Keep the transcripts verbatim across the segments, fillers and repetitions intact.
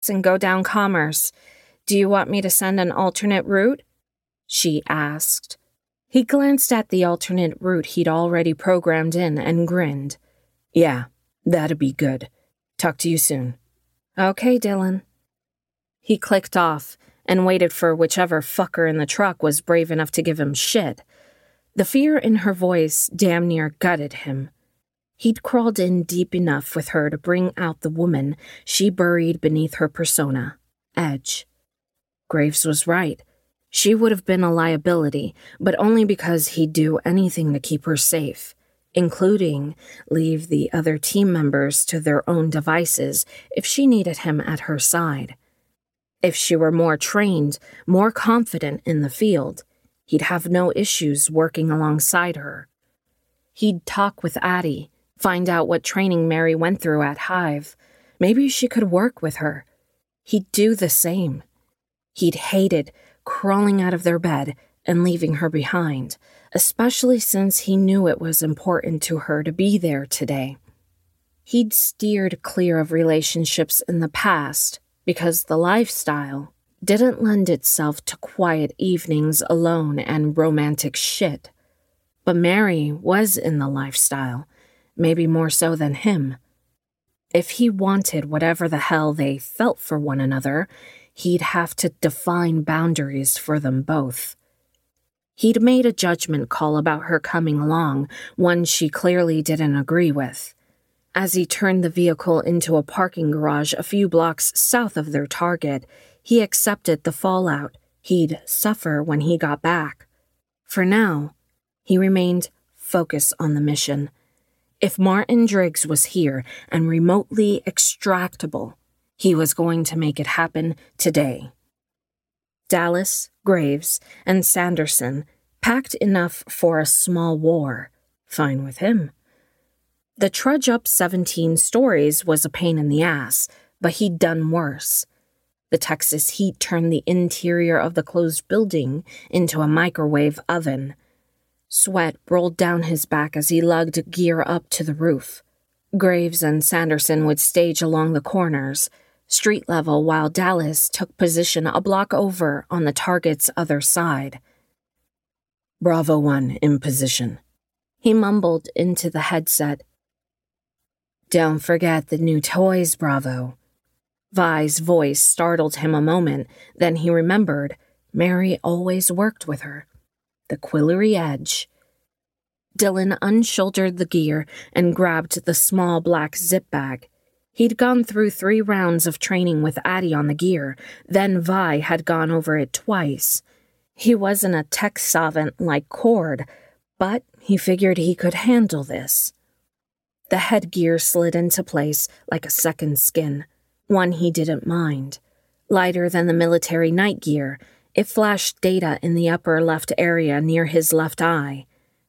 tracks and go down Commerce. Do you want me to send an alternate route? She asked. He glanced at the alternate route he'd already programmed in and grinned. Yeah, that'd be good. Talk to you soon. Okay, Dylan. He clicked off and waited for whichever fucker in the truck was brave enough to give him shit. The fear in her voice damn near gutted him. He'd crawled in deep enough with her to bring out the woman she buried beneath her persona, Edge. Graves was right. She would have been a liability, but only because he'd do anything to keep her safe, including leave the other team members to their own devices if she needed him at her side. If she were more trained, more confident in the field, he'd have no issues working alongside her. He'd talk with Addie, find out what training Mary went through at Hive. Maybe she could work with her. He'd do the same. He'd hated crawling out of their bed and leaving her behind, especially since he knew it was important to her to be there today. He'd steered clear of relationships in the past because the lifestyle didn't lend itself to quiet evenings alone and romantic shit. But Mary was in the lifestyle, maybe more so than him. If he wanted whatever the hell they felt for one another, he'd have to define boundaries for them both. He'd made a judgment call about her coming along, one she clearly didn't agree with. As he turned the vehicle into a parking garage a few blocks south of their target, he accepted the fallout he'd suffer when he got back. For now, he remained focused on the mission. If Martin Driggs was here and remotely extractable, he was going to make it happen today. Dallas, Graves, and Sanderson packed enough for a small war. Fine with him. The trudge up seventeen stories was a pain in the ass, but he'd done worse. The Texas heat turned the interior of the closed building into a microwave oven. Sweat rolled down his back as he lugged gear up to the roof. Graves and Sanderson would stage along the corners, street level, while Dallas took position a block over on the target's other side. Bravo one in position. He mumbled into the headset. Don't forget the new toys, Bravo. Vi's voice startled him a moment, then he remembered Mary always worked with her. The Quillery Edge. Dylan unshouldered the gear and grabbed the small black zip bag. He'd gone through three rounds of training with Addie on the gear, then Vi had gone over it twice. He wasn't a tech savant like Cord, but he figured he could handle this. The headgear slid into place like a second skin, one he didn't mind. Lighter than the military night gear, it flashed data in the upper left area near his left eye.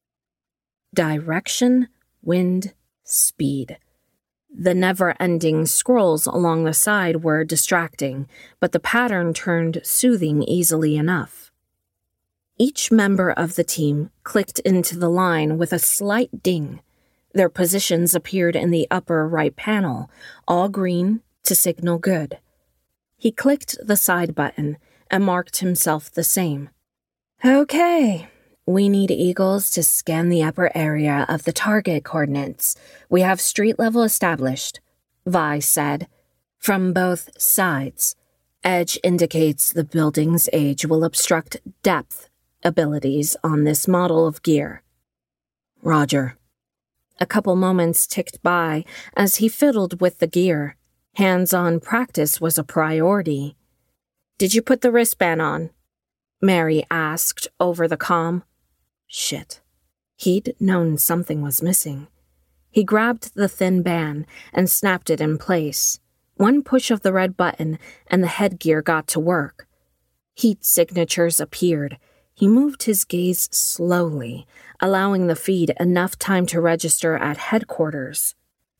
Direction, wind, speed. The never-ending scrolls along the side were distracting, but the pattern turned soothing easily enough. Each member of the team clicked into the line with a slight ding. Their positions appeared in the upper right panel, all green to signal good. He clicked the side button and marked himself the same. Okay. We need Eagles to scan the upper area of the target coordinates. We have street level established, Vi said. From both sides. Edge indicates the building's age will obstruct depth abilities on this model of gear. Roger. A couple moments ticked by as he fiddled with the gear. Hands-on practice was a priority. Did you put the wristband on? Mary asked over the comm. Shit. He'd known something was missing. He grabbed the thin band and snapped it in place. One push of the red button and the headgear got to work. Heat signatures appeared. He moved his gaze slowly, allowing the feed enough time to register at headquarters.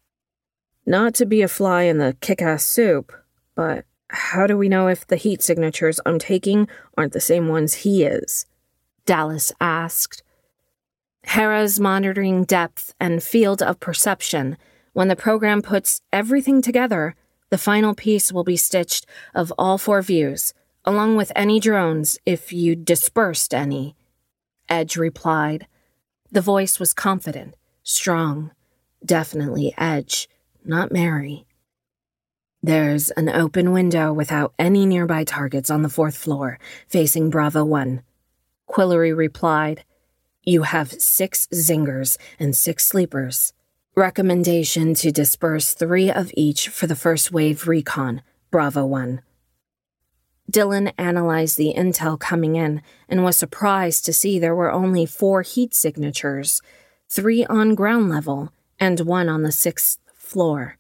Not to be a fly in the kick-ass soup, but how do we know if the heat signatures I'm taking aren't the same ones he is? Dallas asked. Hera's monitoring depth and field of perception. When the program puts everything together, The final piece will be stitched of all four views, along with any drones if you dispersed any," Edge replied. The voice was confident, strong, definitely Edge, not Mary. "There's an open window without any nearby targets on the fourth floor, facing Bravo one," Quillery replied. "You have six zingers and six sleepers. Recommendation to disperse three of each for the first wave recon, Bravo one." Dylan analyzed the intel coming in and was surprised to see there were only four heat signatures, three on ground level and one on the sixth floor.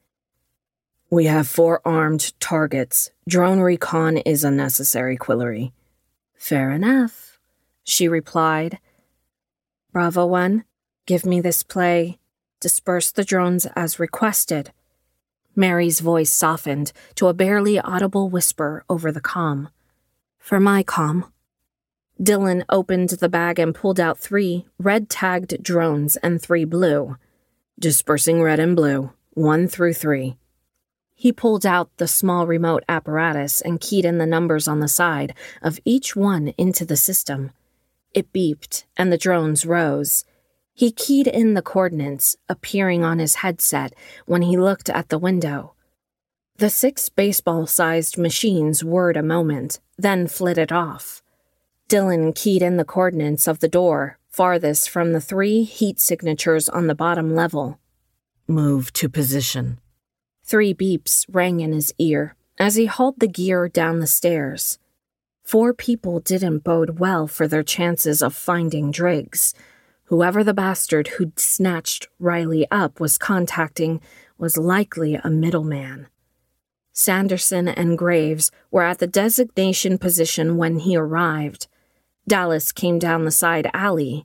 "We have four armed targets. Drone recon is unnecessary, Quillery." "Fair enough," she replied. "Bravo one, give me this play. Disperse the drones as requested." Mary's voice softened to a barely audible whisper over the comm. "For my comm." Dylan opened the bag and pulled out three red-tagged drones and three blue. "Dispersing red and blue, one through three." He pulled out the small remote apparatus and keyed in the numbers on the side of each one into the system. It beeped, and the drones rose. He keyed in the coordinates, appearing on his headset when he looked at the window. The six baseball-sized machines whirred a moment, then flitted off. Dylan keyed in the coordinates of the door, farthest from the three heat signatures on the bottom level. "Move to position." Three beeps rang in his ear as he hauled the gear down the stairs. Four people didn't bode well for their chances of finding Driggs. Whoever the bastard who'd snatched Riley up was contacting was likely a middleman. Sanderson and Graves were at the designation position when he arrived. Dallas came down the side alley.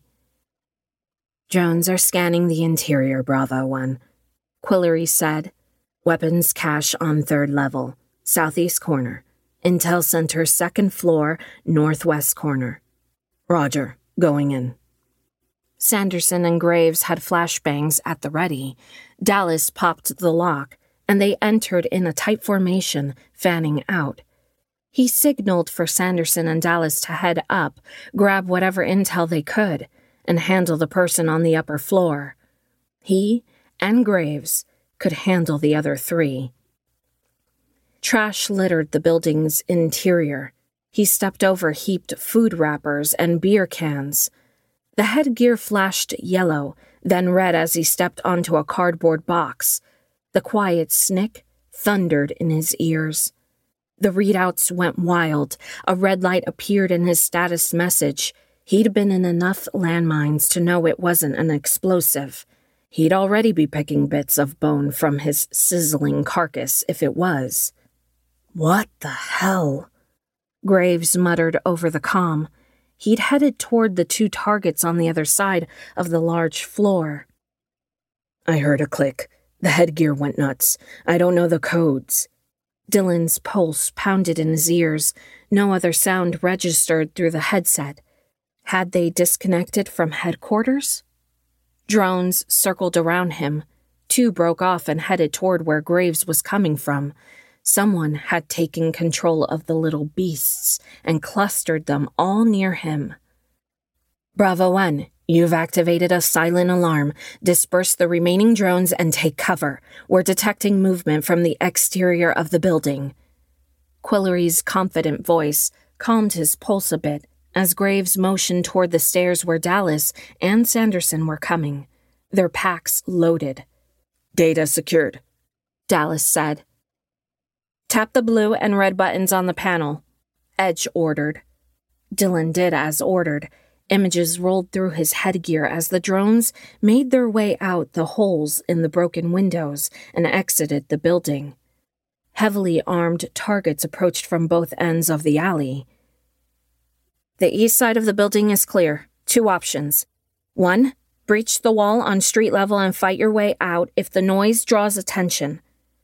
"Drones are scanning the interior, Bravo one," Quillery said. "Weapons cache on third level, southeast corner. Intel center second floor, northwest corner." "Roger, going in." Sanderson and Graves had flashbangs at the ready. Dallas popped the lock, and they entered in a tight formation, fanning out. He signaled for Sanderson and Dallas to head up, grab whatever intel they could, and handle the person on the upper floor. He and Graves could handle the other three. Trash littered the building's interior. He stepped over heaped food wrappers and beer cans. The headgear flashed yellow, then red as he stepped onto a cardboard box. The quiet snick thundered in his ears. The readouts went wild. A red light appeared in his status message. He'd been in enough landmines to know it wasn't an explosive. He'd already be picking bits of bone from his sizzling carcass if it was. "What the hell?" Graves muttered over the comm. He'd headed toward the two targets on the other side of the large floor. "I heard a click. The headgear went nuts. I don't know the codes." Dylan's pulse pounded in his ears. No other sound registered through the headset. Had they disconnected from headquarters? Drones circled around him. Two broke off and headed toward where Graves was coming from. Someone had taken control of the little beasts and clustered them all near him. "Bravo one, you've activated a silent alarm. Disperse the remaining drones and take cover. We're detecting movement from the exterior of the building." Quillery's confident voice calmed his pulse a bit as Graves motioned toward the stairs where Dallas and Sanderson were coming, their packs loaded. "Data secured," Dallas said. "Tap the blue and red buttons on the panel," Edge ordered. Dylan did as ordered. Images rolled through his headgear as the drones made their way out the holes in the broken windows and exited the building. Heavily armed targets approached from both ends of the alley. "The east side of the building is clear. Two options. One, breach the wall on street level and fight your way out if the noise draws attention."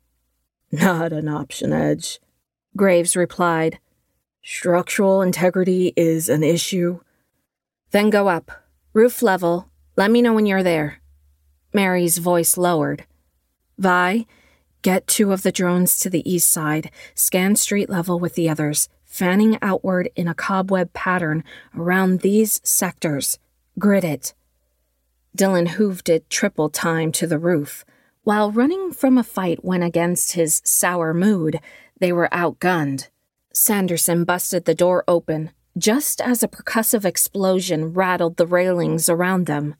"Not an option, Edge," Graves replied. "Structural integrity is an issue." "Then go up. Roof level. Let me know when you're there." Mary's voice lowered. "Vi, Get two of the drones to the east side, scan street level with the others, fanning outward in a cobweb pattern around these sectors. Grid it. Dylan hooved it triple time to the roof. While running from a fight went against his sour mood, they were outgunned. Sanderson busted the door open, just as a percussive explosion rattled the railings around them.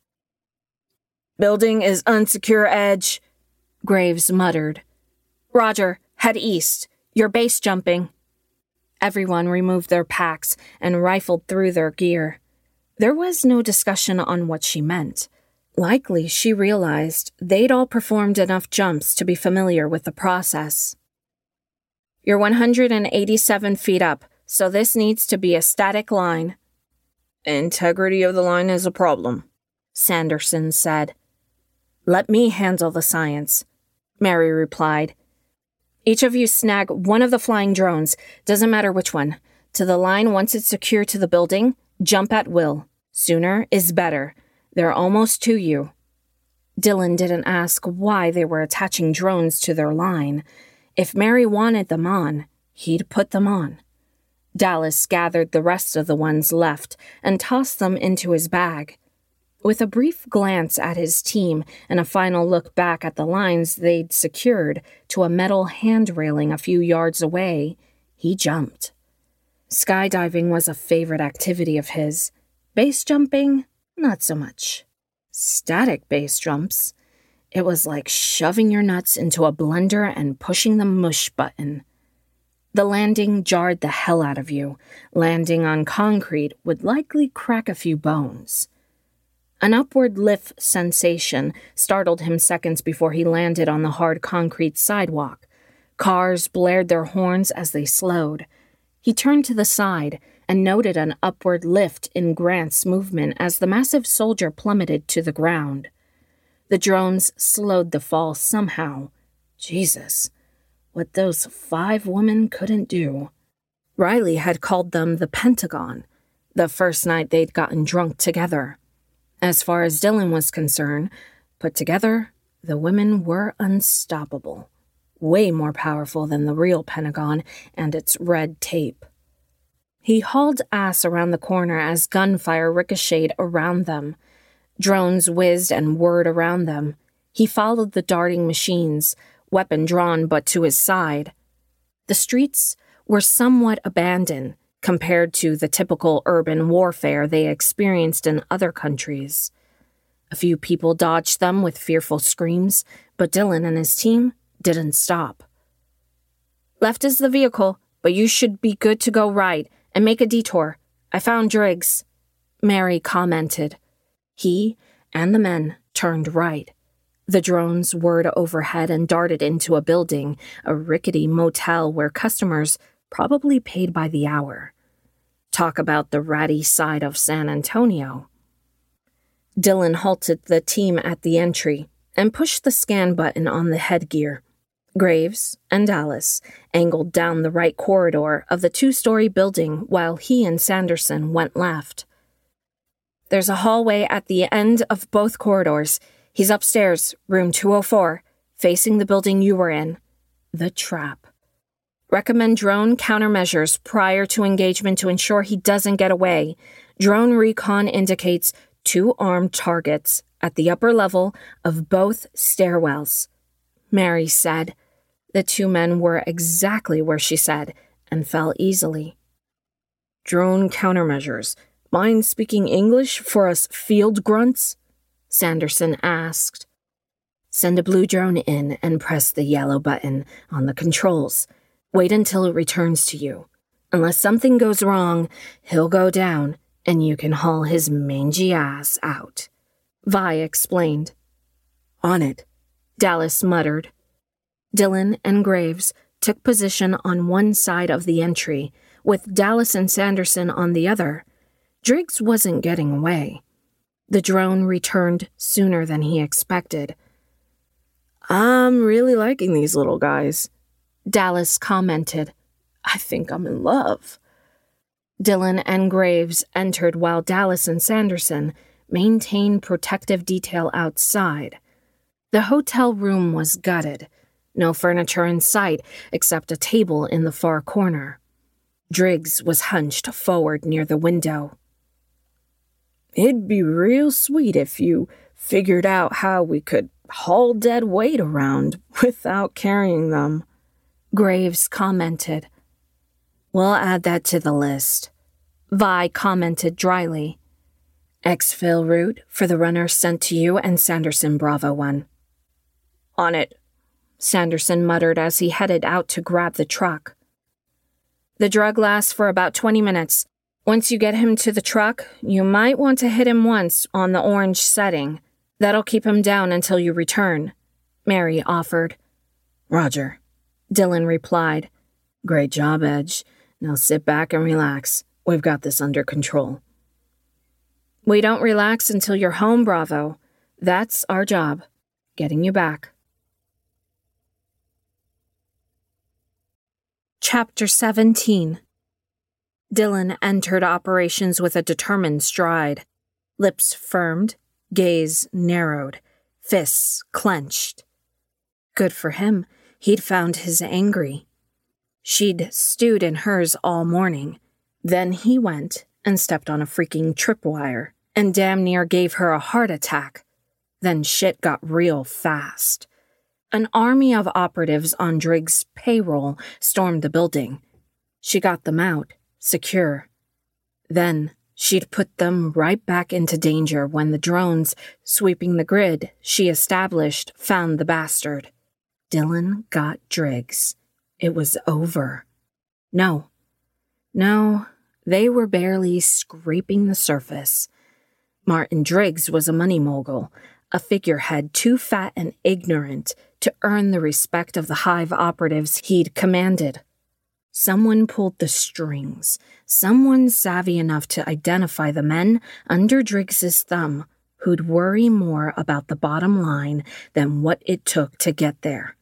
"Building is unsecure edge," Graves muttered. "Roger, head east. You're base jumping." Everyone removed their packs and rifled through their gear. There was no discussion on what she meant. Likely, she realized they'd all performed enough jumps to be familiar with the process. "You're one hundred eighty-seven feet up, so this needs to be a static line." "Integrity of the line is a problem," Sanderson said. "Let me handle the science," Mary replied. "Each of you snag one of the flying drones, doesn't matter which one, to the line once it's secure to the building. Jump at will. Sooner is better. They're almost to you." Dylan didn't ask why they were attaching drones to their line. If Mary wanted them on, he'd put them on. Dallas gathered the rest of the ones left and tossed them into his bag. With a brief glance at his team and a final look back at the lines they'd secured to a metal hand railing a few yards away, he jumped. Skydiving was a favorite activity of his. Base jumping, not so much. Static base jumps. It was like shoving your nuts into a blender and pushing the mush button. The landing jarred the hell out of you. Landing on concrete would likely crack a few bones. An upward lift sensation startled him seconds before he landed on the hard concrete sidewalk. Cars blared their horns as they slowed. He turned to the side and noted an upward lift in Grant's movement as the massive soldier plummeted to the ground. The drones slowed the fall somehow. Jesus, what those five women couldn't do. Riley had called them the Pentagon, the first night they'd gotten drunk together. As far as Dylan was concerned, put together, the women were unstoppable. Way more powerful than the real Pentagon and its red tape. He hauled ass around the corner as gunfire ricocheted around them. Drones whizzed and whirred around them. He followed the darting machines, weapon drawn but to his side. The streets were somewhat abandoned compared to the typical urban warfare they experienced in other countries. A few people dodged them with fearful screams, but Dylan and his team didn't stop. "Left is the vehicle, but you should be good to go right and make a detour. I found Driggs," Mary commented. He and the men turned right. The drones whirred overhead and darted into a building, a rickety motel where customers probably paid by the hour. Talk about the ratty side of San Antonio. Dylan halted the team at the entry and pushed the scan button on the headgear. Graves and Dallas angled down the right corridor of the two-story building while he and Sanderson went left. "There's a hallway at the end of both corridors. He's upstairs, room two oh four, facing the building you were in. The trap. Recommend drone countermeasures prior to engagement to ensure he doesn't get away. Drone recon indicates two armed targets at the upper level of both stairwells," Mary said. The two men were exactly where she said and fell easily. "Drone countermeasures. Mind speaking English for us field grunts?" Sanderson asked. "Send a blue drone in and press the yellow button on the controls. Wait until it returns to you. Unless something goes wrong, he'll go down and you can haul his mangy ass out," Vi explained. "On it," Dallas muttered. Dylan and Graves took position on one side of the entry, with Dallas and Sanderson on the other. Driggs wasn't getting away. The drone returned sooner than he expected. "I'm really liking these little guys," Dallas commented. "I think I'm in love." Dylan and Graves entered while Dallas and Sanderson maintained protective detail outside. The hotel room was gutted. No furniture in sight except a table in the far corner. Driggs was hunched forward near the window. "It'd be real sweet if you figured out how we could haul dead weight around without carrying them," Graves commented. "We'll add that to the list," Vi commented dryly. "Exfil route for the runner sent to you and Sanderson Bravo one." "On it," Sanderson muttered as he headed out to grab the truck. "The drug lasts for about twenty minutes. Once you get him to the truck, you might want to hit him once on the orange setting. That'll keep him down until you return," Mary offered. "Roger," Dylan replied. "Great job, Edge. Now sit back and relax. We've got this under control." "We don't relax until you're home, Bravo. That's our job, getting you back." Chapter seventeen. Dylan entered operations with a determined stride. Lips firmed, gaze narrowed, fists clenched. Good for him, he'd found his angry. She'd stewed in hers all morning. Then he went and stepped on a freaking tripwire and damn near gave her a heart attack. Then shit got real fast. An army of operatives on Driggs' payroll stormed the building. She got them out, secure. Then she'd put them right back into danger when the drones sweeping the grid she established found the bastard. Dylan got Driggs. It was over. No. No, they were barely scraping the surface. Martin Driggs was a money mogul, a figurehead too fat and ignorant to earn the respect of the hive operatives he'd commanded. Someone pulled the strings, someone savvy enough to identify the men under Driggs's thumb who'd worry more about the bottom line than what it took to get there.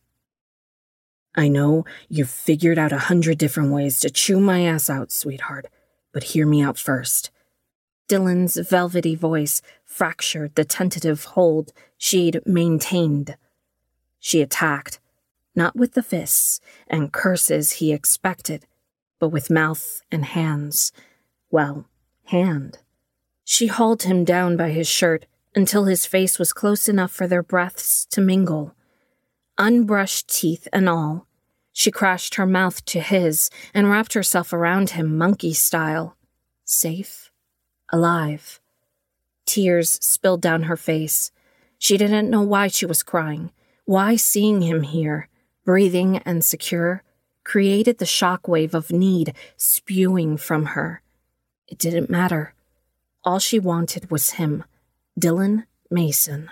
"I know you've figured out a hundred different ways to chew my ass out, sweetheart, but hear me out first." Dylan's velvety voice fractured the tentative hold she'd maintained. She attacked, not with the fists and curses he expected, but with mouth and hands. Well, hand. She hauled him down by his shirt until his face was close enough for their breaths to mingle. Unbrushed teeth and all, she crashed her mouth to his and wrapped herself around him monkey style. Safe, alive. Tears spilled down her face. She didn't know why she was crying, why seeing him here, breathing and secure, created the shockwave of need spewing from her. It didn't matter. All she wanted was him, Dylan Mason.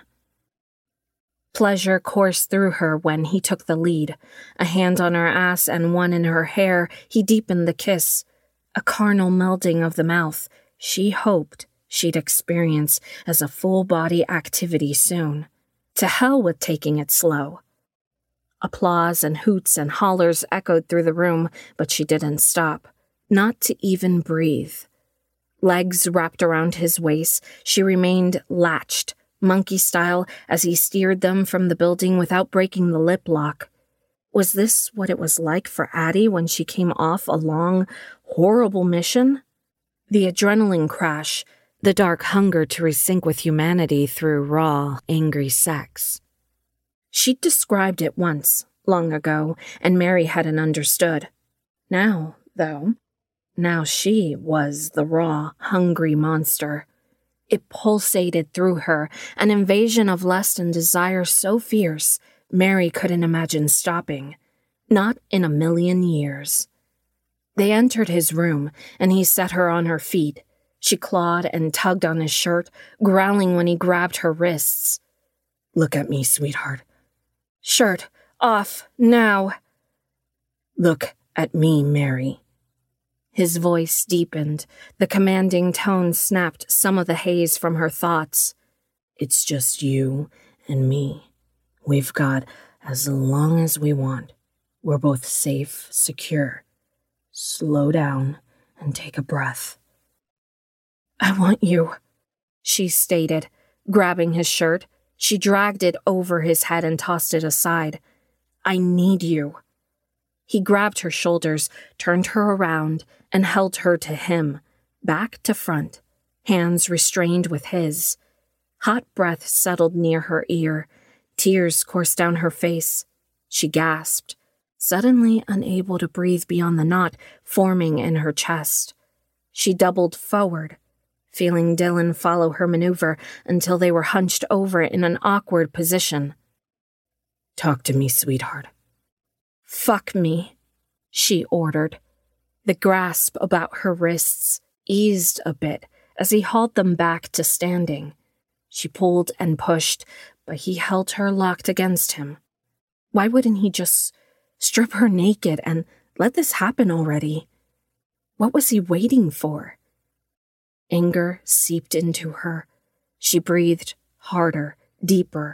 Pleasure coursed through her when he took the lead. A hand on her ass and one in her hair, he deepened the kiss. A carnal melding of the mouth she hoped she'd experience as a full-body activity soon. To hell with taking it slow. Applause and hoots and hollers echoed through the room, but she didn't stop. Not to even breathe. Legs wrapped around his waist, she remained latched, monkey style, as he steered them from the building without breaking the lip lock. Was this what it was like for Addie when she came off a long, horrible mission? The adrenaline crash, the dark hunger to resync with humanity through raw, angry sex. She'd described it once, long ago, and Mary hadn't understood. Now, though, now she was the raw, hungry monster. It pulsated through her, an invasion of lust and desire so fierce, Mary couldn't imagine stopping. Not in a million years. They entered his room, and he set her on her feet. She clawed and tugged on his shirt, growling when he grabbed her wrists. "Look at me, sweetheart." "Shirt off, now." "Look at me, Mary." His voice deepened. The commanding tone snapped some of the haze from her thoughts. "It's just you and me. We've got as long as we want. We're both safe, secure. Slow down and take a breath." "I want you," she stated, grabbing his shirt. She dragged it over his head and tossed it aside. I need you. He grabbed her shoulders, turned her around, and held her to him, back to front, hands restrained with his. Hot breath settled near her ear. Tears coursed down her face. She gasped, suddenly unable to breathe beyond the knot forming in her chest. She doubled forward, feeling Dylan follow her maneuver until they were hunched over in an awkward position. Talk to me, sweetheart. Fuck me, she ordered. The grasp about her wrists eased a bit as he hauled them back to standing. She pulled and pushed, but he held her locked against him. Why wouldn't he just strip her naked and let this happen already? What was he waiting for? Anger seeped into her. She breathed harder, deeper.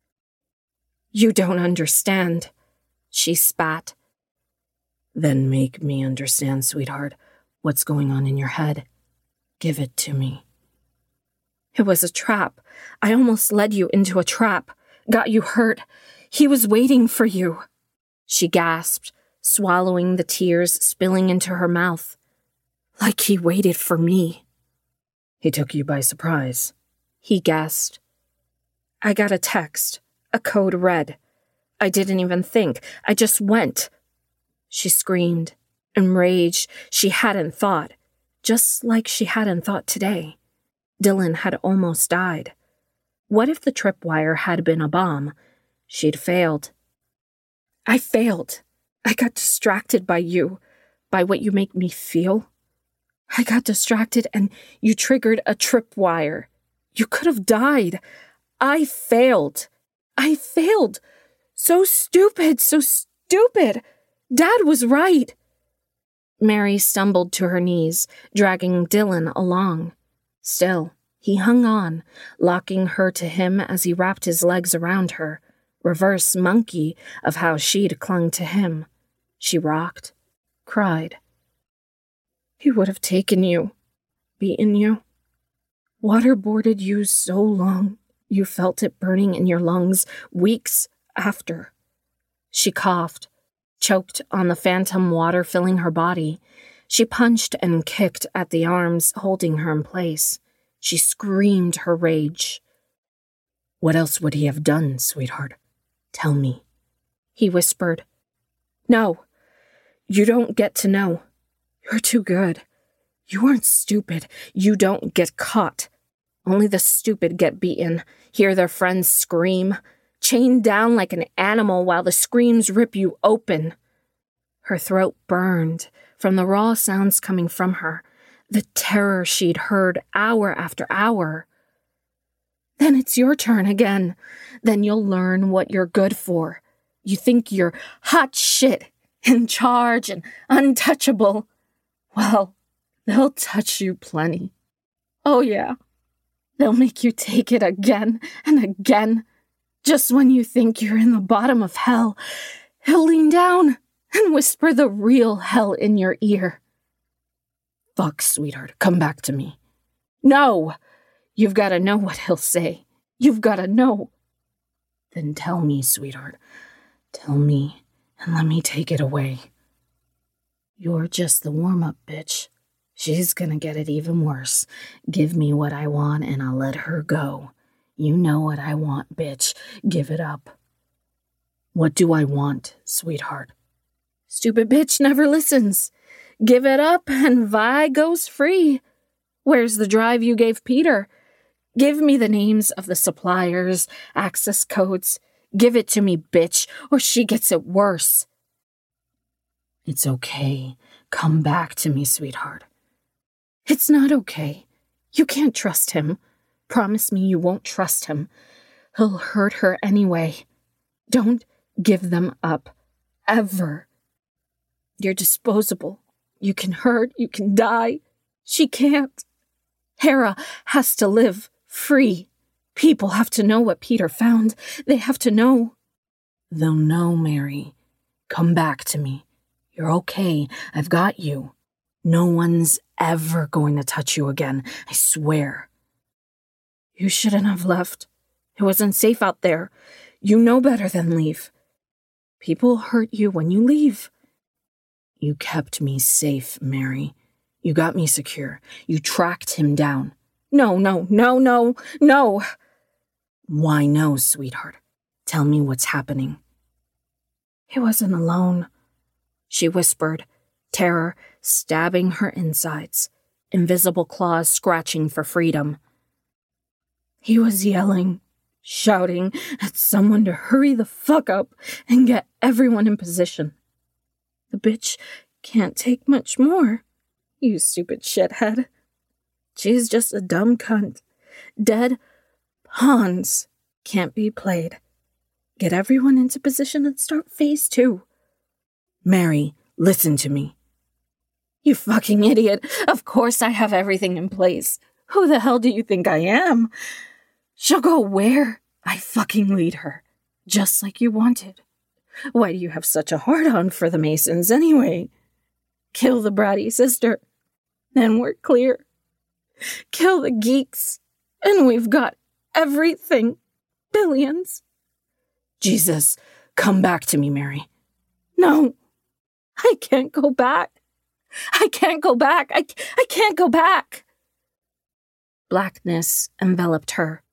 You don't understand, she spat. Then make me understand, sweetheart, what's going on in your head. Give it to me. It was a trap. I almost led you into a trap, got you hurt. He was waiting for you, she gasped, swallowing the tears spilling into her mouth. Like he waited for me. He took you by surprise, he guessed. I got a text, a code red. I didn't even think. I just went. She screamed, enraged. She hadn't thought, just like she hadn't thought today. Dylan had almost died. What if the tripwire had been a bomb? She'd failed. I failed. I got distracted by you, by what you make me feel. I got distracted and you triggered a tripwire. You could have died. I failed. I failed. So stupid, so stupid. Dad was right. Mary stumbled to her knees, dragging Dylan along. Still, he hung on, locking her to him as he wrapped his legs around her, reverse monkey of how she'd clung to him. She rocked, cried. He would have taken you, beaten you, waterboarded you so long you felt it burning in your lungs weeks after. She coughed, choked on the phantom water filling her body. She punched and kicked at the arms holding her in place. She screamed her rage. What else would he have done, sweetheart? Tell me, he whispered. No, you don't get to know. You're too good. You aren't stupid. You don't get caught. Only the stupid get beaten, hear their friends scream, chained down like an animal while the screams rip you open. Her throat burned from the raw sounds coming from her, the terror she'd heard hour after hour. Then it's your turn again. Then you'll learn what you're good for. You think you're hot shit, in charge and untouchable. Well, they'll touch you plenty. Oh yeah, they'll make you take it again and again. Just when you think you're in the bottom of hell, he'll lean down and whisper the real hell in your ear. Fuck, sweetheart, come back to me. No, you've got to know what he'll say. You've got to know. Then tell me, sweetheart. Tell me, and let me take it away. You're just the warm-up, bitch. She's gonna get it even worse. Give me what I want and I'll let her go. You know what I want, bitch. Give it up. What do I want, sweetheart? Stupid bitch never listens. Give it up and Vi goes free. Where's the drive you gave Peter? Give me the names of the suppliers, access codes. Give it to me, bitch, or she gets it worse. It's okay. Come back to me, sweetheart. It's not okay. You can't trust him. Promise me you won't trust him. He'll hurt her anyway. Don't give them up. Ever. You're disposable. You can hurt. You can die. She can't. Hera has to live free. People have to know what Peter found. They have to know. They'll know, Mary. Come back to me. You're okay. I've got you. No one's ever going to touch you again. I swear. You shouldn't have left. It wasn't safe out there. You know better than leave. People hurt you when you leave. You kept me safe, Mary. You got me secure. You tracked him down. No, no, no, no, no. Why no, sweetheart? Tell me what's happening. He wasn't alone, she whispered, terror stabbing her insides, invisible claws scratching for freedom. He was yelling, shouting at someone to hurry the fuck up and get everyone in position. The bitch can't take much more, you stupid shithead. She's just a dumb cunt. Dead pawns can't be played. Get everyone into position and start phase two. Mary, listen to me. You fucking idiot. Of course I have everything in place. Who the hell do you think I am? She'll go where I fucking lead her, just like you wanted. Why do you have such a hard-on for the Masons anyway? Kill the bratty sister, then we're clear. Kill the geeks, and we've got everything. Billions. Jesus, come back to me, Mary. No, I can't go back. I can't go back. I, I can't go back. Blackness enveloped her.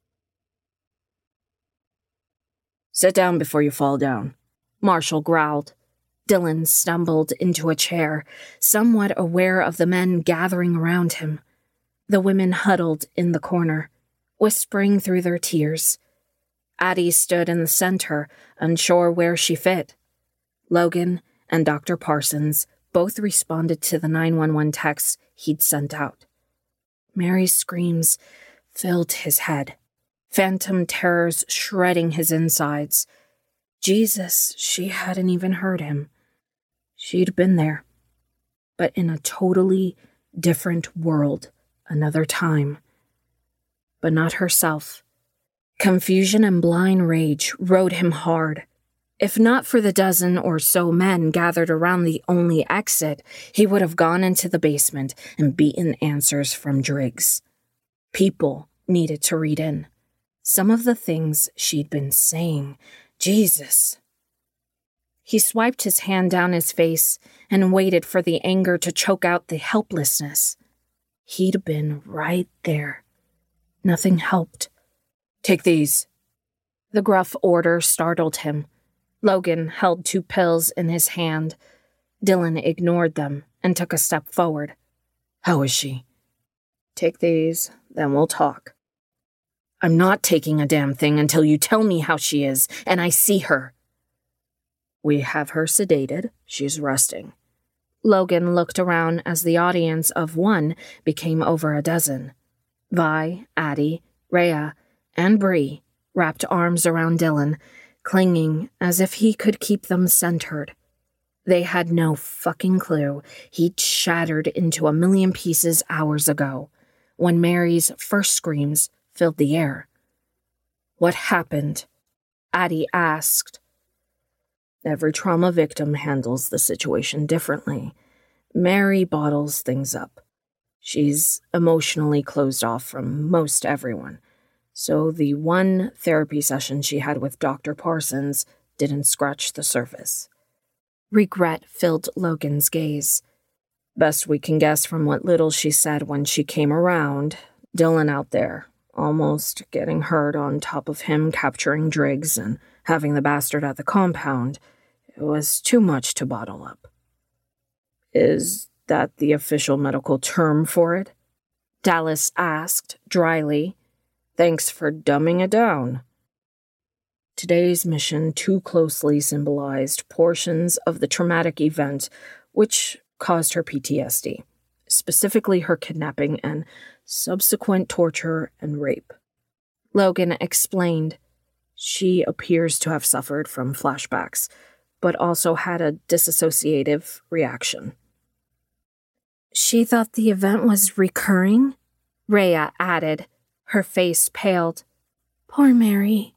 Sit down before you fall down, Marshall growled. Dylan stumbled into a chair, somewhat aware of the men gathering around him. The women huddled in the corner, whispering through their tears. Addie stood in the center, unsure where she fit. Logan and Doctor Parsons both responded to the nine one one text he'd sent out. Mary's screams filled his head, phantom terrors shredding his insides. Jesus, she hadn't even heard him. She'd been there, but in a totally different world, another time. But not herself. Confusion and blind rage rode him hard. If not for the dozen or so men gathered around the only exit, he would have gone into the basement and beaten answers from Driggs. People needed to read in. Some of the things she'd been saying. Jesus. He swiped his hand down his face and waited for the anger to choke out the helplessness. He'd been right there. Nothing helped. Take these. The gruff order startled him. Logan held two pills in his hand. Dylan ignored them and took a step forward. How is she? Take these, then we'll talk. I'm not taking a damn thing until you tell me how she is and I see her. We have her sedated. She's resting. Logan looked around as the audience of one became over a dozen. Vi, Addie, Rhea, and Bree wrapped arms around Dylan, clinging as if he could keep them centered. They had no fucking clue he'd shattered into a million pieces hours ago, when Mary's first screams filled the air. What happened? Addie asked. Every trauma victim handles the situation differently. Mary bottles things up. She's emotionally closed off from most everyone. So the one therapy session she had with Doctor Parsons didn't scratch the surface. Regret filled Logan's gaze. Best we can guess from what little she said when she came around, Dylan out there, almost getting hurt on top of him capturing Driggs and having the bastard at the compound, it was too much to bottle up. Is that the official medical term for it? Dallas asked dryly. Thanks for dumbing it down. Today's mission too closely symbolized portions of the traumatic event which caused her P T S D, specifically her kidnapping and subsequent torture and rape. Logan explained. She appears to have suffered from flashbacks, but also had a dissociative reaction. She thought the event was recurring? Rhea added. Her face paled. Poor Mary.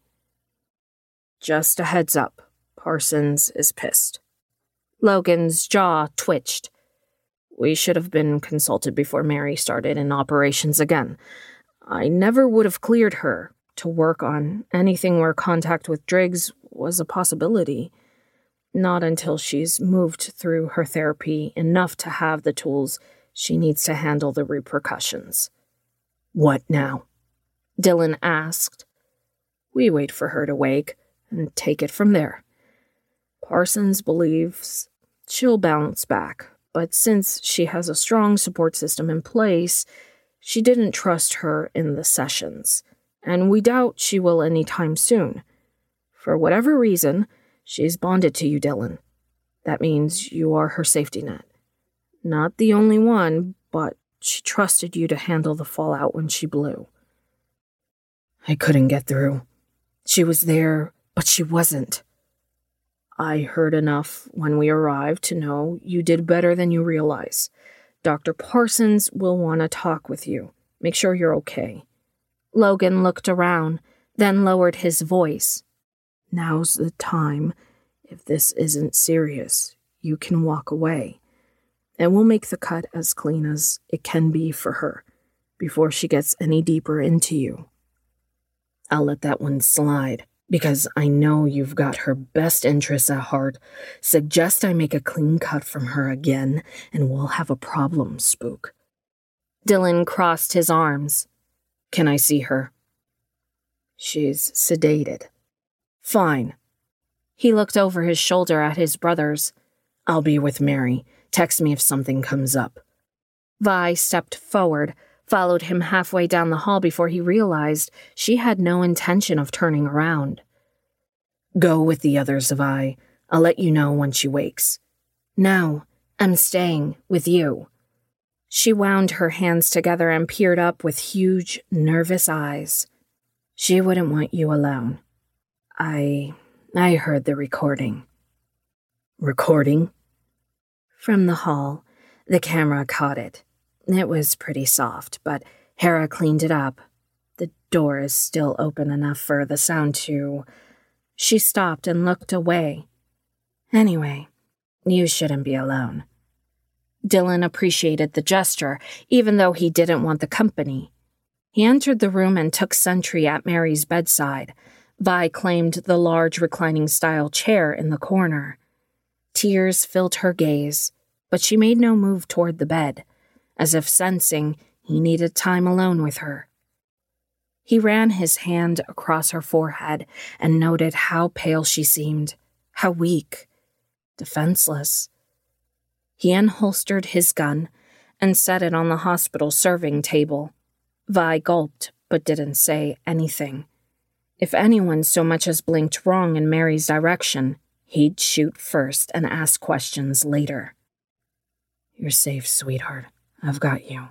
Just a heads up. Parsons is pissed. Logan's jaw twitched. We should have been consulted before Mary started in operations again. I never would have cleared her to work on anything where contact with Driggs was a possibility. Not until she's moved through her therapy enough to have the tools she needs to handle the repercussions. What now? Dylan asked. We wait for her to wake and take it from there. Parsons believes she'll bounce back, but since she has a strong support system in place, she didn't trust her in the sessions, and we doubt she will anytime soon. For whatever reason, she's bonded to you, Dylan. That means you are her safety net. Not the only one, but she trusted you to handle the fallout when she blew. I couldn't get through. She was there, but she wasn't. I heard enough when we arrived to know you did better than you realize. Doctor Parsons will want to talk with you. Make sure you're okay. Logan looked around, then lowered his voice. Now's the time. If this isn't serious, you can walk away. And we'll make the cut as clean as it can be for her before she gets any deeper into you. I'll let that one slide, because I know you've got her best interests at heart. Suggest I make a clean cut from her again, and we'll have a problem, Spook. Dylan crossed his arms. Can I see her? She's sedated. Fine. He looked over his shoulder at his brothers. I'll be with Mary. Text me if something comes up. Vi stepped forward, followed him halfway down the hall before he realized she had no intention of turning around. Go with the others, Vi. I'll let you know when she wakes. No, I'm staying with you. She wound her hands together and peered up with huge, nervous eyes. She wouldn't want you alone. I... I heard the recording. Recording? From the hall, the camera caught it. It was pretty soft, but Hera cleaned it up. The door is still open enough for the sound to... She stopped and looked away. Anyway, you shouldn't be alone. Dylan appreciated the gesture, even though he didn't want the company. He entered the room and took sentry at Mary's bedside. Vi claimed the large reclining-style chair in the corner. Tears filled her gaze, but she made no move toward the bed, as if sensing he needed time alone with her. He ran his hand across her forehead and noted how pale she seemed, how weak, defenseless. He unholstered his gun and set it on the hospital serving table. Vi gulped, but didn't say anything. If anyone so much as blinked wrong in Mary's direction, he'd shoot first and ask questions later. You're safe, sweetheart. I've got you.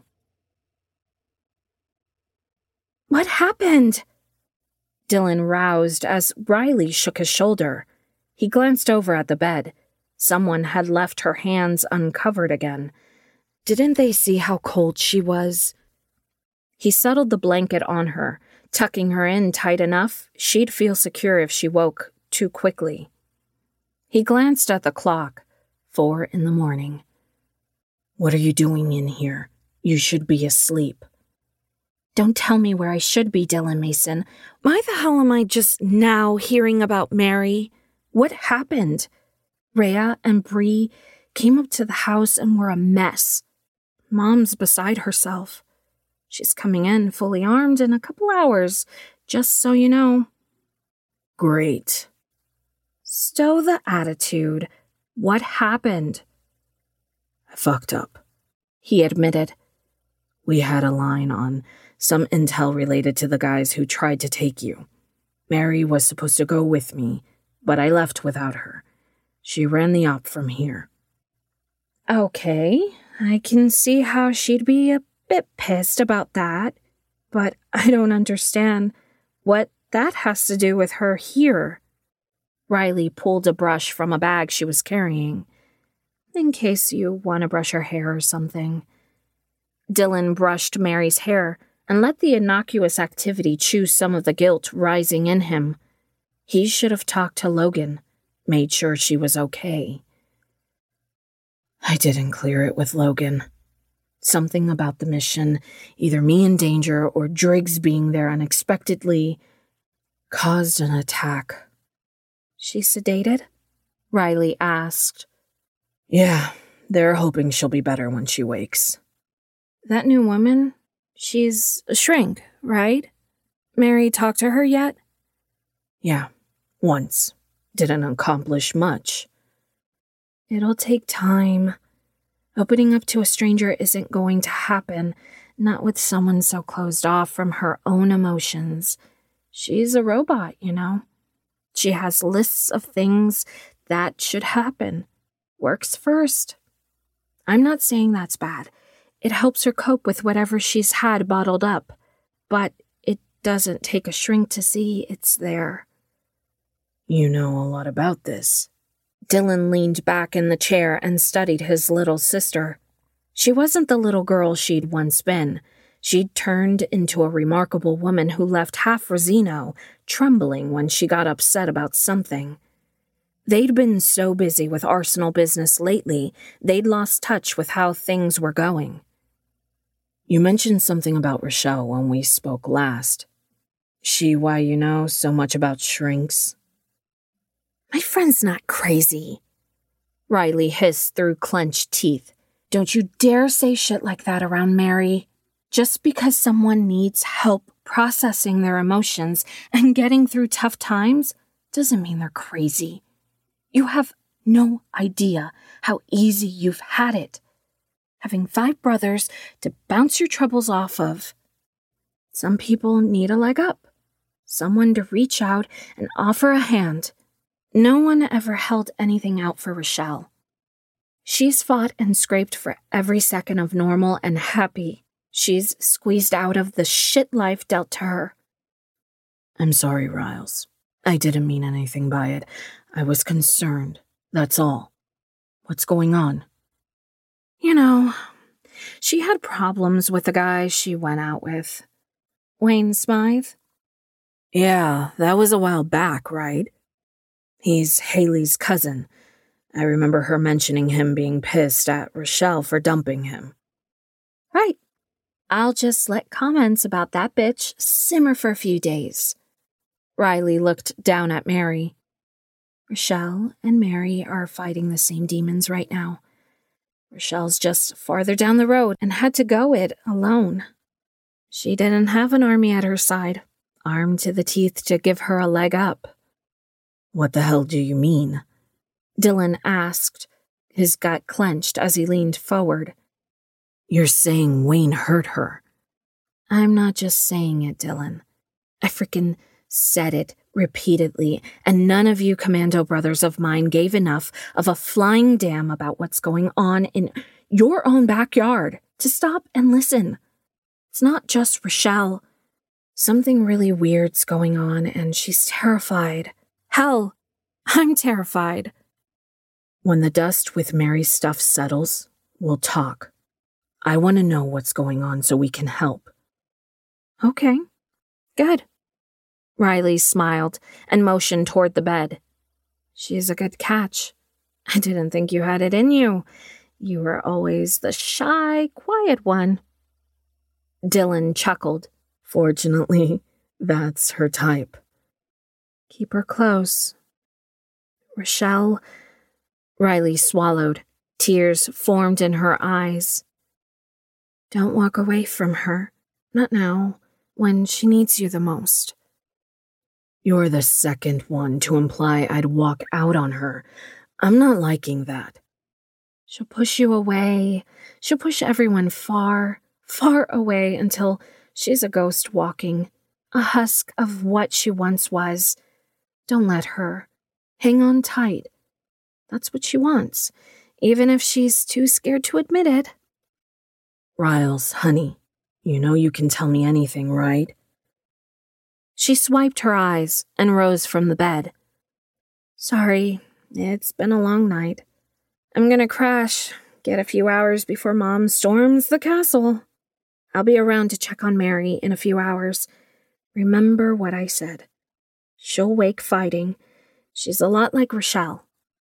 What happened? Dylan roused as Riley shook his shoulder. He glanced over at the bed. Someone had left her hands uncovered again. Didn't they see how cold she was? He settled the blanket on her, tucking her in tight enough she'd feel secure if she woke too quickly. He glanced at the clock. Four in the morning. What are you doing in here? You should be asleep. Don't tell me where I should be, Dylan Mason. Why the hell am I just now hearing about Mary? What happened? Rhea and Bree came up to the house and were a mess. Mom's beside herself. She's coming in fully armed in a couple hours, just so you know. Great. Stow the attitude. What happened? I fucked up, he admitted. We had a line on some intel related to the guys who tried to take you. Mary was supposed to go with me, but I left without her. She ran the op from here. Okay, I can see how she'd be a bit pissed about that, but I don't understand what that has to do with her here. Riley pulled a brush from a bag she was carrying, in case you want to brush her hair or something. Dylan brushed Mary's hair and let the innocuous activity chew some of the guilt rising in him. He should have talked to Logan, made sure she was okay. I didn't clear it with Logan. Something about the mission, either me in danger or Driggs being there unexpectedly, caused an attack. She sedated? Riley asked. Yeah, they're hoping she'll be better when she wakes. That new woman? She's a shrink, right? Mary talked to her yet? Yeah, once. Didn't accomplish much. It'll take time. Opening up to a stranger isn't going to happen, not with someone so closed off from her own emotions. She's a robot, you know. She has lists of things that should happen. Works first. I'm not saying that's bad. It helps her cope with whatever she's had bottled up. But it doesn't take a shrink to see it's there. You know a lot about this. Dylan leaned back in the chair and studied his little sister. She wasn't the little girl she'd once been. She'd turned into a remarkable woman who left half Rosino trembling when she got upset about something. They'd been so busy with Arsenal business lately, they'd lost touch with how things were going. You mentioned something about Rochelle when we spoke last. She why you know so much about shrinks? My friend's not crazy. Riley hissed through clenched teeth. Don't you dare say shit like that around Mary. Just because someone needs help processing their emotions and getting through tough times doesn't mean they're crazy. You have no idea how easy you've had it. Having five brothers to bounce your troubles off of. Some people need a leg up. Someone to reach out and offer a hand. No one ever held anything out for Rochelle. She's fought and scraped for every second of normal and happy she's squeezed out of the shit life dealt to her. I'm sorry, Riles. I didn't mean anything by it. I was concerned, that's all. What's going on? You know, she had problems with the guy she went out with. Wayne Smythe? Yeah, that was a while back, right? He's Haley's cousin. I remember her mentioning him being pissed at Rochelle for dumping him. Right. I'll just let comments about that bitch simmer for a few days. Riley looked down at Mary. Rochelle and Mary are fighting the same demons right now. Rochelle's just farther down the road and had to go it alone. She didn't have an army at her side, armed to the teeth to give her a leg up. What the hell do you mean? Dylan asked, his gut clenched as he leaned forward. You're saying Wayne hurt her? I'm not just saying it, Dylan. I frickin' said it repeatedly, and none of you commando brothers of mine gave enough of a flying damn about what's going on in your own backyard to stop and listen. It's not just Rochelle. Something really weird's going on, and she's terrified. Hell, I'm terrified. When the dust with Mary's stuff settles, we'll talk. I want to know what's going on so we can help. Okay, good. Riley smiled and motioned toward the bed. She's a good catch. I didn't think you had it in you. You were always the shy, quiet one. Dylan chuckled. Fortunately, that's her type. Keep her close. Rochelle... Riley swallowed. Tears formed in her eyes. Don't walk away from her. Not now, when she needs you the most. You're the second one to imply I'd walk out on her. I'm not liking that. She'll push you away. She'll push everyone far, far away until she's a ghost walking, a husk of what she once was. Don't let her. Hang on tight. That's what she wants, even if she's too scared to admit it. Riles, honey, you know you can tell me anything, right? She swiped her eyes and rose from the bed. Sorry, it's been a long night. I'm gonna crash, get a few hours before Mom storms the castle. I'll be around to check on Mary in a few hours. Remember what I said. She'll wake fighting. She's a lot like Rochelle.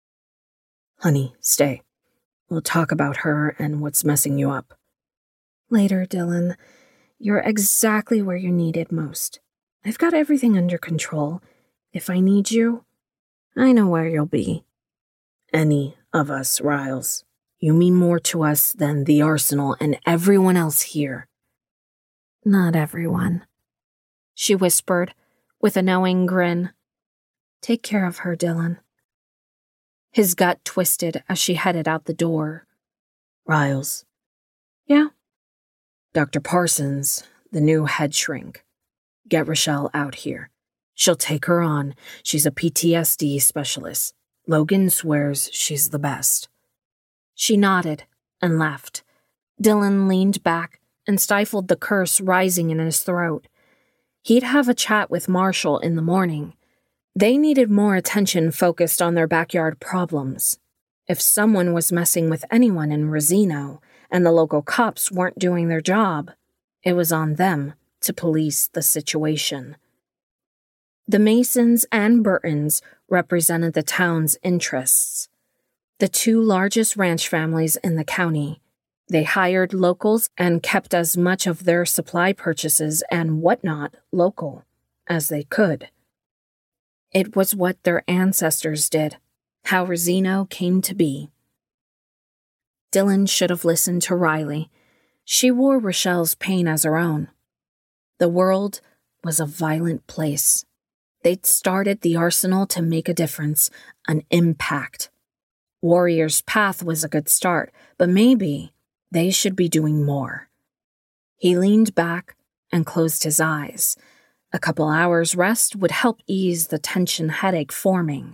Honey, stay. We'll talk about her and what's messing you up. Later, Dylan. You're exactly where you're needed most. I've got everything under control. If I need you, I know where you'll be. Any of us, Riles. You mean more to us than the Arsenal and everyone else here. Not everyone, she whispered, with a knowing grin. Take care of her, Dylan. His gut twisted as she headed out the door. Riles. Yeah? Doctor Parsons, the new head shrink. Get Rochelle out here. She'll take her on. She's a P T S D specialist. Logan swears she's the best. She nodded and left. Dylan leaned back and stifled the curse rising in his throat. He'd have a chat with Marshall in the morning. They needed more attention focused on their backyard problems. If someone was messing with anyone in Rosino and the local cops weren't doing their job, it was on them to police the situation. The Masons and Burtons represented the town's interests. The two largest ranch families in the county. They hired locals and kept as much of their supply purchases and whatnot local as they could. It was what their ancestors did, how Rosino came to be. Dylan should have listened to Riley. She wore Rochelle's pain as her own. The world was a violent place. They'd started the Arsenal to make a difference, an impact. Warrior's Path was a good start, but maybe they should be doing more. He leaned back and closed his eyes. A couple hours' rest would help ease the tension headache forming.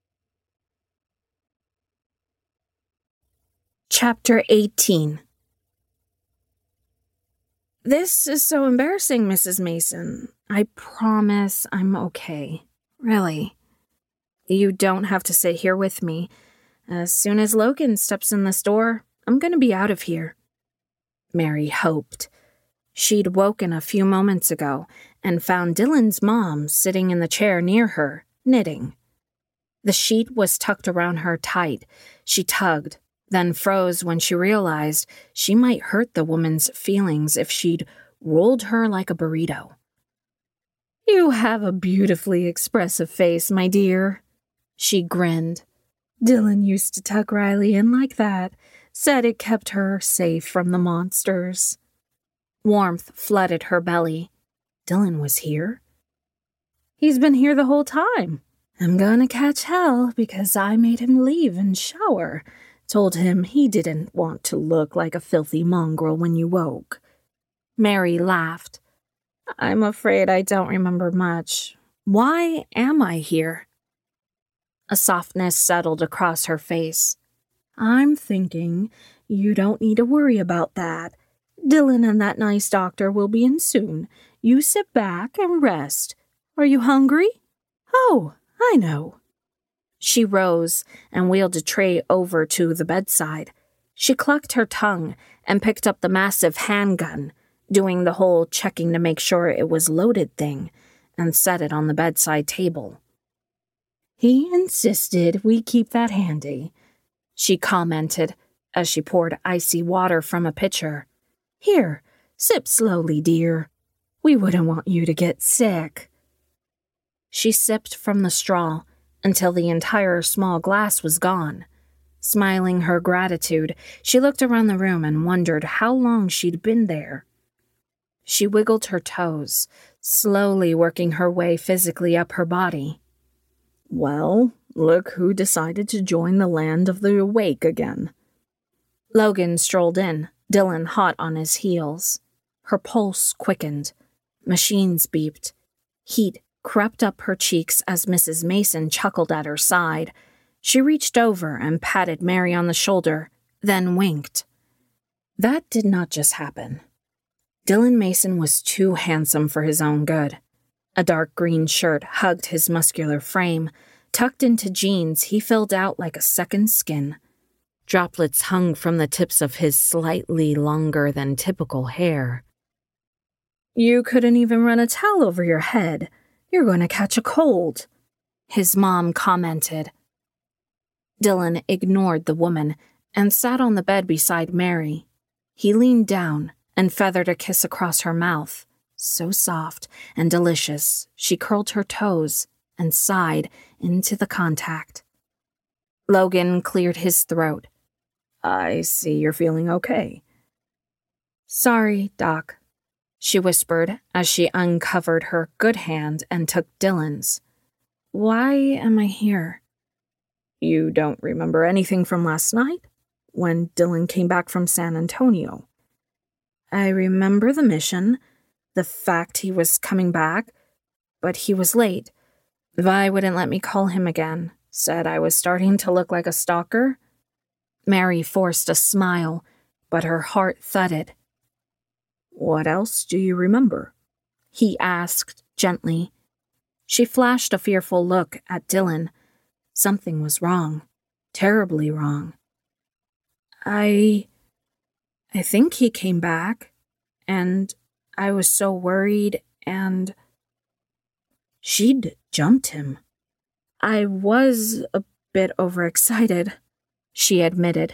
Chapter eighteen. This is so embarrassing, Missus Mason. I promise I'm okay. Really. You don't have to sit here with me. As soon as Logan steps in this door, I'm going to be out of here. Mary hoped. She'd woken a few moments ago and found Dylan's mom sitting in the chair near her, knitting. The sheet was tucked around her tight. She tugged, then froze when she realized she might hurt the woman's feelings if she'd rolled her like a burrito. You have a beautifully expressive face, my dear. She grinned. Dylan used to tuck Riley in like that, said it kept her safe from the monsters. Warmth flooded her belly. Dylan was here? He's been here the whole time. I'm gonna catch hell because I made him leave and shower. Told him he didn't want to look like a filthy mongrel when you woke. Mary laughed. I'm afraid I don't remember much. Why am I here? A softness settled across her face. I'm thinking you don't need to worry about that. Dylan and that nice doctor will be in soon. You sit back and rest. Are you hungry? Oh, I know. She rose and wheeled a tray over to the bedside. She clucked her tongue and picked up the massive handgun, doing the whole checking to make sure it was loaded thing, and set it on the bedside table. He insisted we keep that handy, she commented as she poured icy water from a pitcher. Here, sip slowly, dear. We wouldn't want you to get sick. She sipped from the straw until the entire small glass was gone. Smiling her gratitude, she looked around the room and wondered how long she'd been there. She wiggled her toes, slowly working her way physically up her body. Well, look who decided to join the land of the awake again. Logan strolled in, Dylan hot on his heels. Her pulse quickened. Machines beeped. Heat crept up her cheeks as Missus Mason chuckled at her side. She reached over and patted Mary on the shoulder, then winked. That did not just happen. Dylan Mason was too handsome for his own good. A dark green shirt hugged his muscular frame. Tucked into jeans, he filled out like a second skin. Droplets hung from the tips of his slightly longer than typical hair. You couldn't even run a towel over your head. You're going to catch a cold, his mom commented. Dylan ignored the woman and sat on the bed beside Mary. He leaned down and feathered a kiss across her mouth. So soft and delicious, she curled her toes and sighed into the contact. Logan cleared his throat. I see you're feeling okay. Sorry, Doc, she whispered as she uncovered her good hand and took Dylan's. Why am I here? You don't remember anything from last night, when Dylan came back from San Antonio? I remember the mission, the fact he was coming back, but he was late. Vi wouldn't let me call him again, said I was starting to look like a stalker. Mary forced a smile, but her heart thudded. What else do you remember? He asked gently. She flashed a fearful look at Dylan. Something was wrong, terribly wrong. I... I think he came back, and I was so worried, and... She'd jumped him. I was a bit overexcited, she admitted.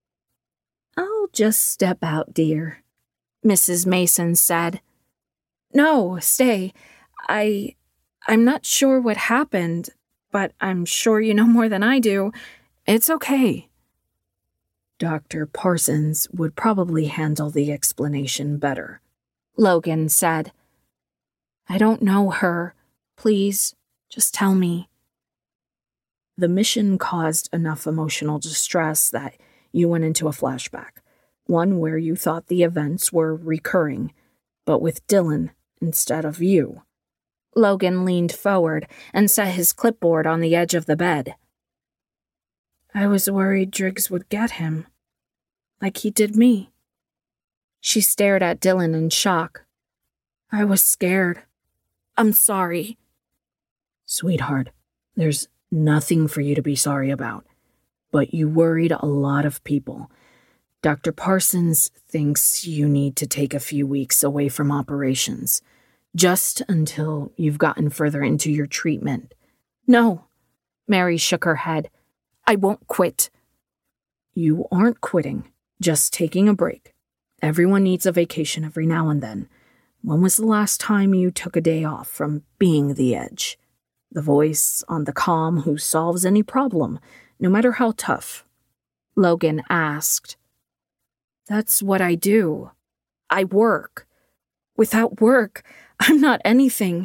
I'll just step out, dear, Missus Mason said. No, stay. I... I'm not sure what happened, but I'm sure you know more than I do. It's okay. Doctor Parsons would probably handle the explanation better, Logan said. I don't know her. Please, just tell me. The mission caused enough emotional distress that you went into a flashback, one where you thought the events were recurring, but with Dylan instead of you. Logan leaned forward and set his clipboard on the edge of the bed. I was worried Driggs would get him, like he did me. She stared at Dylan in shock. I was scared. I'm sorry. Sweetheart, there's nothing for you to be sorry about, but you worried a lot of people. Doctor Parsons thinks you need to take a few weeks away from operations, just until you've gotten further into your treatment. No, Mary shook her head. I won't quit. You aren't quitting, just taking a break. Everyone needs a vacation every now and then. When was the last time you took a day off from being the edge? The voice on the comm who solves any problem, no matter how tough? Logan asked. That's what I do. I work. Without work, I'm not anything.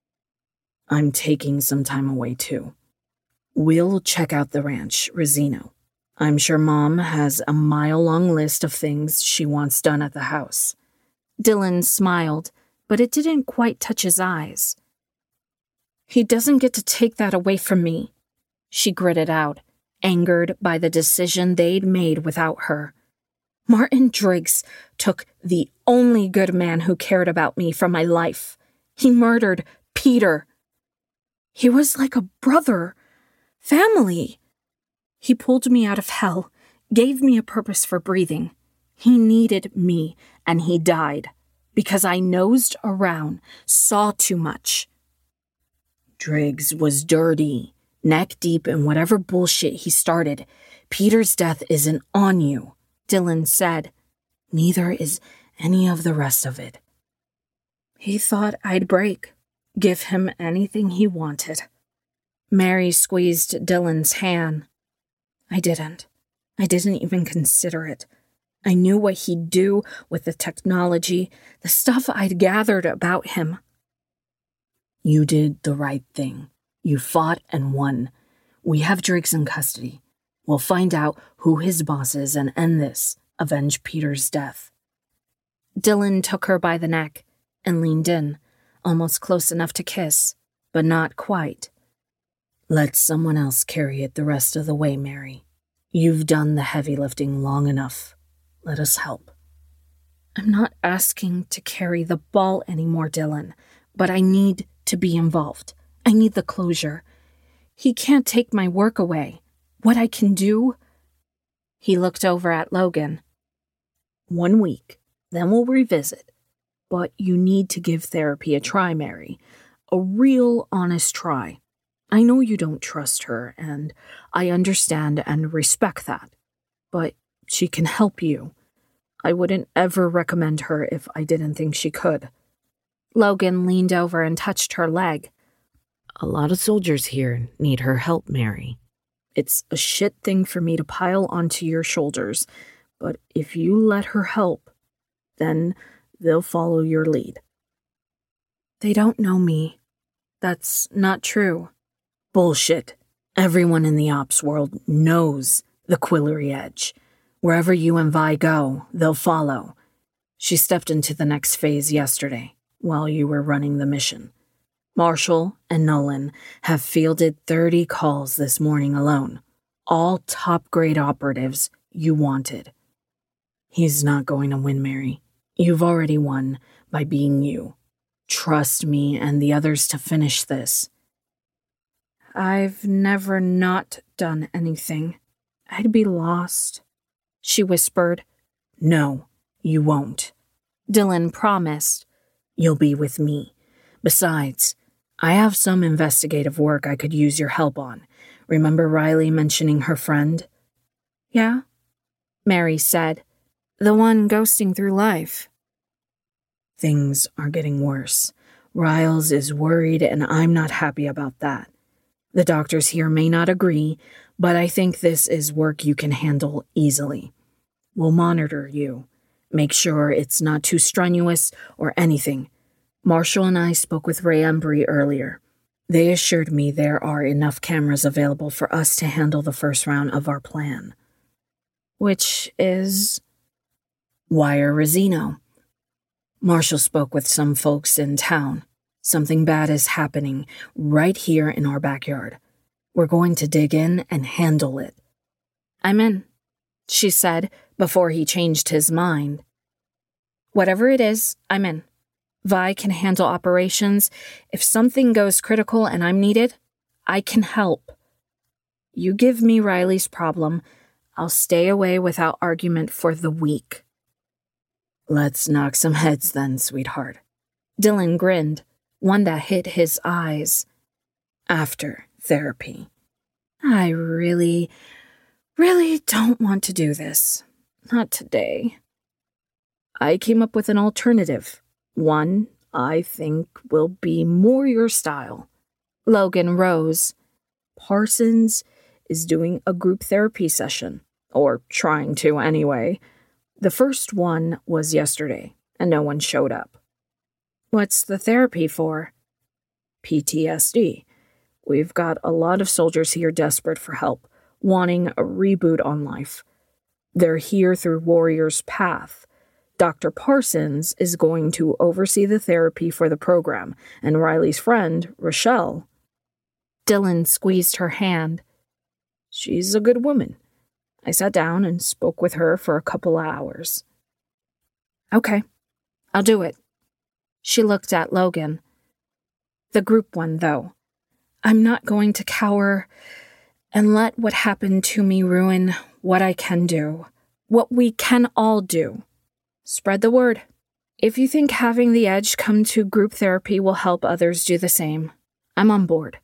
I'm taking some time away, too. We'll check out the ranch, Rosino. I'm sure Mom has a mile-long list of things she wants done at the house. Dylan smiled, but it didn't quite touch his eyes. He doesn't get to take that away from me, she gritted out, angered by the decision they'd made without her. Martin Driggs took the only good man who cared about me from my life. He murdered Peter. He was like a brother, family. He pulled me out of hell, gave me a purpose for breathing. He needed me, and he died, because I nosed around, saw too much. Driggs was dirty, neck deep in whatever bullshit he started. Peter's death isn't on you, Dylan said. Neither is any of the rest of it. He thought I'd break, give him anything he wanted. Mary squeezed Dylan's hand. I didn't. I didn't even consider it. I knew what he'd do with the technology, the stuff I'd gathered about him. You did the right thing. You fought and won. We have Driggs in custody. We'll find out who his boss is and end this, avenge Peter's death. Dylan took her by the neck and leaned in, almost close enough to kiss, but not quite. Let someone else carry it the rest of the way, Mary. You've done the heavy lifting long enough. Let us help. I'm not asking to carry the ball anymore, Dylan, but I need to be involved. I need the closure. He can't take my work away. What I can do? He looked over at Logan. One week, then we'll revisit. But you need to give therapy a try, Mary. A real, honest try. I know you don't trust her, and I understand and respect that. But she can help you. I wouldn't ever recommend her if I didn't think she could. Logan leaned over and touched her leg. A lot of soldiers here need her help, Mary. It's a shit thing for me to pile onto your shoulders, but if you let her help, then they'll follow your lead. They don't know me. That's not true. Bullshit. Everyone in the ops world knows the Quillery Edge. Wherever you and Vi go, they'll follow. She stepped into the next phase yesterday, while you were running the mission. Marshall and Nolan have fielded thirty calls this morning alone. All top-grade operatives you wanted. He's not going to win, Mary. You've already won by being you. Trust me and the others to finish this. I've never not done anything. I'd be lost, she whispered. No, you won't, Dylan promised. You'll be with me. Besides, I have some investigative work I could use your help on. Remember Riley mentioning her friend? Yeah, Mary said. The one ghosting through life. Things are getting worse. Riles is worried and I'm not happy about that. The doctors here may not agree, but I think this is work you can handle easily. We'll monitor you. Make sure it's not too strenuous or anything. Marshall and I spoke with Ray Embry earlier. They assured me there are enough cameras available for us to handle the first round of our plan. Which is? Wire Rosino. Marshall spoke with some folks in town. Something bad is happening right here in our backyard. We're going to dig in and handle it. I'm in, she said before he changed his mind. Whatever it is, I'm in. Vi can handle operations. If something goes critical and I'm needed, I can help. You give me Riley's problem, I'll stay away without argument for the week. Let's knock some heads then, sweetheart. Dylan grinned, one that hit his eyes. After therapy. I really, really don't want to do this. Not today. I came up with an alternative. One I think will be more your style. Logan rose. Parsons is doing a group therapy session, or trying to anyway. The first one was yesterday, and no one showed up. What's the therapy for? P T S D. We've got a lot of soldiers here desperate for help, wanting a reboot on life. They're here through Warrior's Path. Doctor Parsons is going to oversee the therapy for the program, and Riley's friend, Rochelle. Dylan squeezed her hand. She's a good woman. I sat down and spoke with her for a couple hours. Okay, I'll do it. She looked at Logan. The group one, though. I'm not going to cower and let what happened to me ruin what I can do, what we can all do. Spread the word. If you think having the Edge come to group therapy will help others do the same, I'm on board.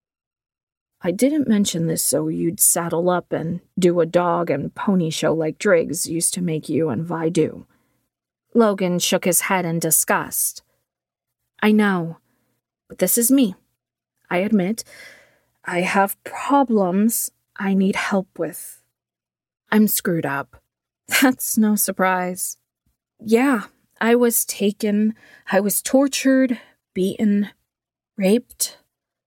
I didn't mention this so you'd saddle up and do a dog and pony show like Driggs used to make you and Vi do. Logan shook his head in disgust. I know, but this is me. I admit, I have problems I need help with. I'm screwed up. That's no surprise. Yeah, I was taken, I was tortured, beaten, raped.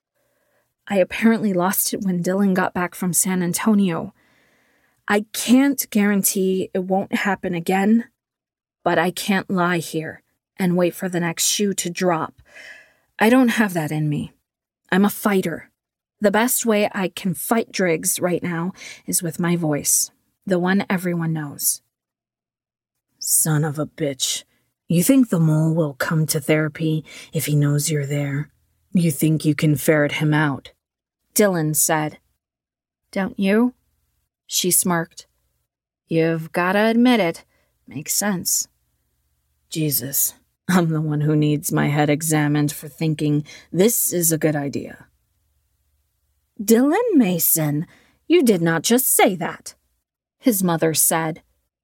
I apparently lost it when Dylan got back from San Antonio. I can't guarantee it won't happen again, but I can't lie here and wait for the next shoe to drop. I don't have that in me. I'm a fighter. The best way I can fight Driggs right now is with my voice, the one everyone knows. Son of a bitch. You think the mole will come to therapy if he knows you're there? You think you can ferret him out? Dylan said. Don't you? She smirked. You've gotta admit it. Makes sense. Jesus, I'm the one who needs my head examined for thinking this is a good idea. Dylan Mason, you did not just say that, his mother said.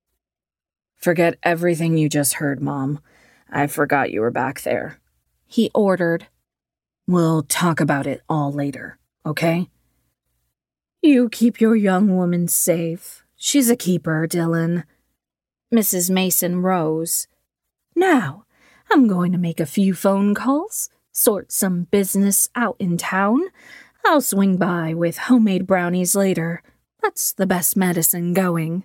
Forget everything you just heard, Mom. I forgot you were back there. He ordered. We'll talk about it all later, okay? You keep your young woman safe. She's a keeper, Dylan. Missus Mason rose. Now, I'm going to make a few phone calls, sort some business out in town. I'll swing by with homemade brownies later. That's the best medicine going.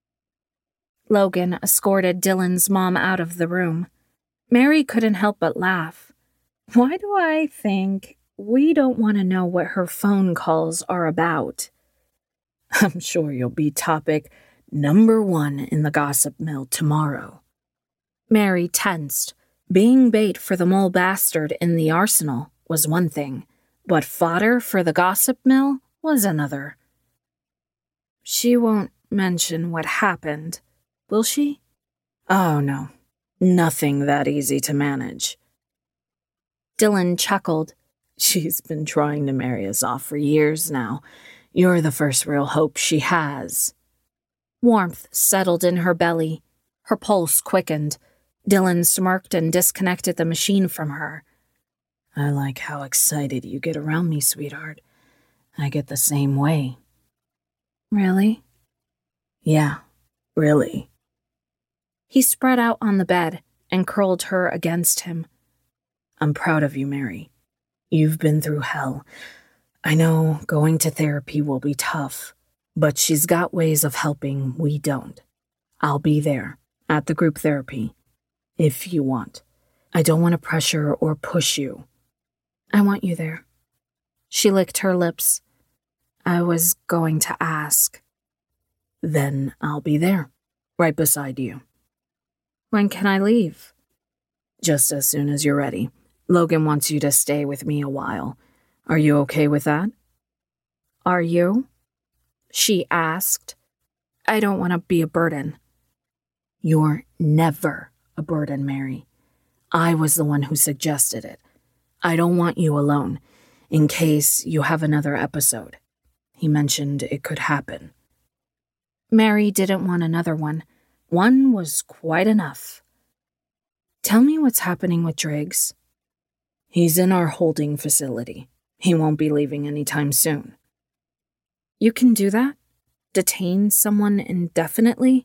Logan escorted Dylan's mom out of the room. Mary couldn't help but laugh. Why do I think we don't want to know what her phone calls are about? I'm sure you'll be topic number one in the gossip mill tomorrow. Mary tensed. Being bait for the mole bastard in the arsenal was one thing, but fodder for the gossip mill was another. She won't mention what happened, will she? Oh, no. Nothing that easy to manage. Dylan chuckled. She's been trying to marry us off for years now. You're the first real hope she has. Warmth settled in her belly. Her pulse quickened. Dylan smirked and disconnected the machine from her. I like how excited you get around me, sweetheart. I get the same way. Really? Yeah, really. He spread out on the bed and curled her against him. I'm proud of you, Mary. You've been through hell. I know going to therapy will be tough, but she's got ways of helping we don't. I'll be there at the group therapy, if you want. I don't want to pressure or push you. I want you there. She licked her lips. I was going to ask. Then I'll be there, right beside you. When can I leave? Just as soon as you're ready. Logan wants you to stay with me a while. Are you okay with that? Are you? She asked. I don't want to be a burden. You're never a burden, Mary. I was the one who suggested it. I don't want you alone, in case you have another episode. He mentioned it could happen. Mary didn't want another one. One was quite enough. Tell me what's happening with Driggs. He's in our holding facility. He won't be leaving anytime soon. You can do that? Detain someone indefinitely?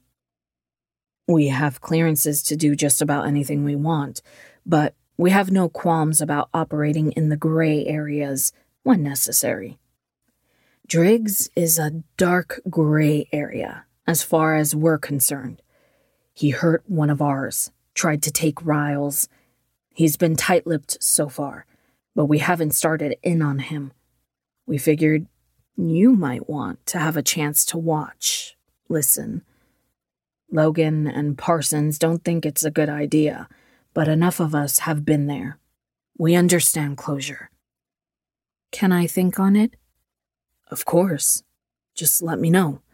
We have clearances to do just about anything we want, but we have no qualms about operating in the gray areas when necessary. Driggs is a dark gray area, as far as we're concerned. He hurt one of ours, tried to take Riles. He's been tight-lipped so far, but we haven't started in on him. We figured you might want to have a chance to watch, listen. Logan and Parsons don't think it's a good idea, but enough of us have been there. We understand closure. Can I think on it? Of course. Just let me know.